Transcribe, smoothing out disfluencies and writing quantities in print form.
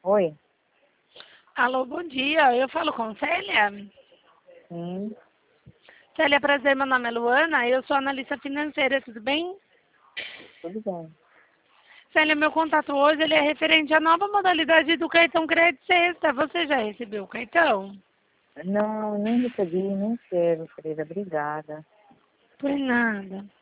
Oi? Alô, bom dia. Eu falo com Célia. Sim, Célia, prazer. Meu nome é Luana. Eu sou analista financeira. Tudo bem? tudo bem. Célia, meu contato hoje ele é referente à nova modalidade do cartão Crédito Sexta. Você já recebeu o cartão? Não, nem recebi, nem quero, querida. Obrigada. Por nada.